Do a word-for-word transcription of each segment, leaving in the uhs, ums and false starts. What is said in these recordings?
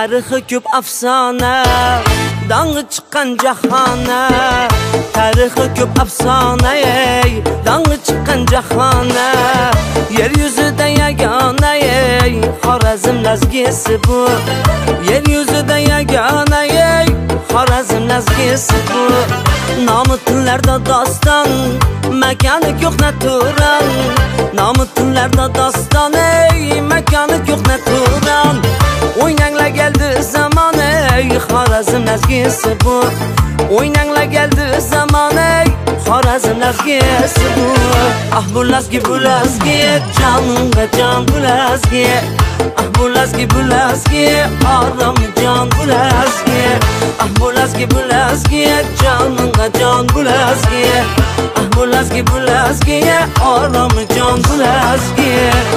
Tarixi ko'p afsona, dangi chiqqan jahona. Tarixi ko'p afsona, ey, dangi chiqqan jahona. Yer yuzida yagona, ey, Xorazm lazgisi bu. Yer yuzida yagona, ey, Xorazm lazgisi bu. Nomi tillarda doston, makoni yo'q natural. Nomi tillarda doston, ey, makoni yo'q natural. O'ynanglar geldi zaman, ey, Xorazm lazgisi bu. O'ynanglar geldi zaman, ey, Xorazm lazgisi bu. Ah bu lazgi bu lazgi, jonimga jon bu lazgi. Ah bu lazgi bu lazgi, orom jon bu lazgi. Ah bu lazgi bu lazgi, jonimga jon bu lazgi. Ah bu lazgi bu lazgi, orom jon bu lazgi.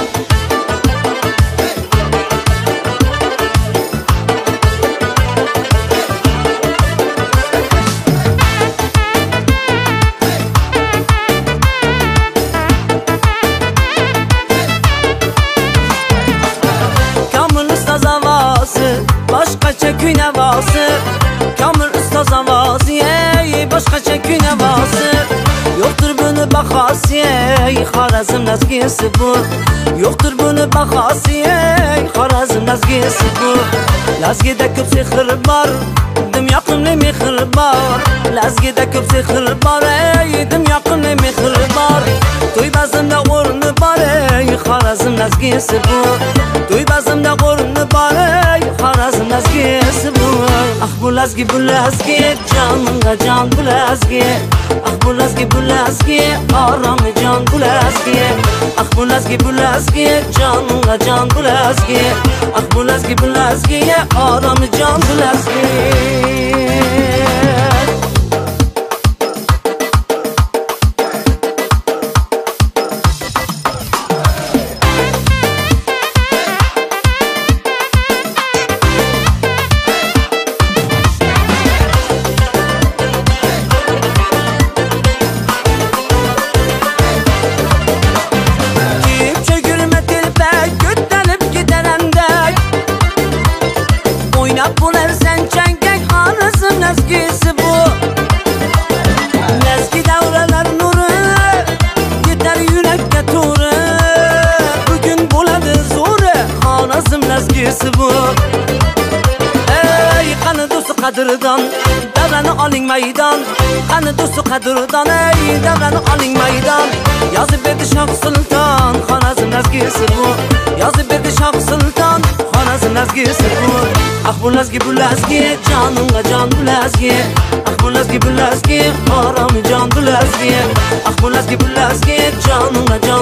Başqacha kuy navosi, Komil ustoz ovozi, ey, boshqacha kuy navosi. Yo'qdir buni bahosi, ey, Xorazm lazgisi bu. Yo'qdir buni bahosi, ey, Xorazm lazgisi bu. Lazgida ko'p sehr bor, dim yoqimli mehr bor. Lazgida ko'p sehr bor, ey, dim yoqimli mehr bor. To'y bazmda o'rni bor, ey, Xorazm lazgisi bu. To'y bazmda o'rni bor, ey, Xorazm lazgisi bu. Ah bu lazgi bu lazgi, jonimga jon bu lazgi. Ah bu lazgi bu lazgi, orom jon bu lazgi. Ah bu lazgi bu lazgi, jonimga jon bu lazgi. Ah bu lazgi bu lazgi, orom jon bu lazgi. Ey, qani do'sti qadridan, davrani oling maydon. Qani do'sti qadridan, ey, davrani oling maydon. Yozib berdi Shoh Sulton, Xorazm lazgisi bu. Yozib berdi Shoh Sulton, Xorazm lazgisi bu. Ah bu lazgi bu lazgi, jonimga jon bu lazgi. Ah bu lazgi bu lazgi, orom jon bu lazgi. Ah bu lazgi bu lazgi, jonimga jon